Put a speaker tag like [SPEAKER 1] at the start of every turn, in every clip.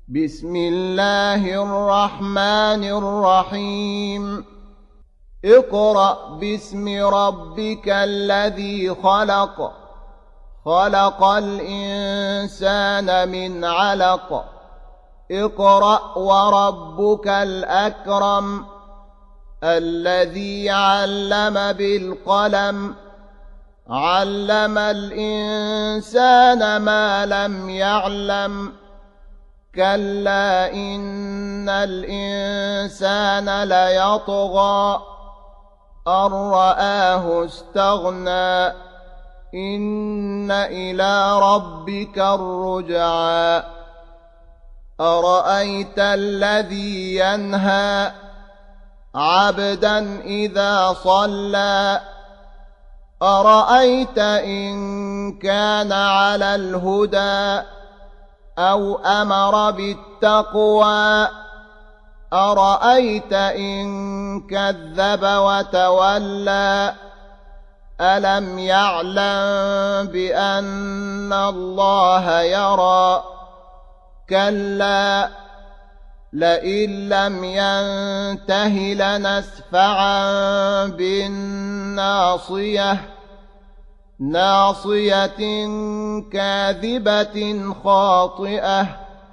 [SPEAKER 1] بسم الله الرحمن الرحيم اقرأ باسم ربك الذي خلق خلق الإنسان من علق اقرأ وربك الأكرم الذي علم بالقلم علم الإنسان ما لم يعلم كلا إن الإنسان ليطغى أن رآه استغنى إن إلى ربك الرجعى أرأيت الذي ينهى عبدا إذا صلى أرأيت إن كان على الهدى أو أمر بالتقوى أرأيت إن كذب وتولى ألم يعلم بأن الله يرى كلا لئن لم ينته لنسفعا بالناصية ناصية كاذبة خاطئة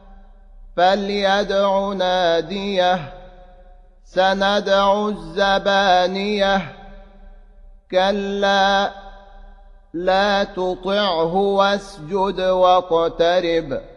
[SPEAKER 1] فليدع ناديه سندع الزبانية كلا لا تطعه واسجد واقترب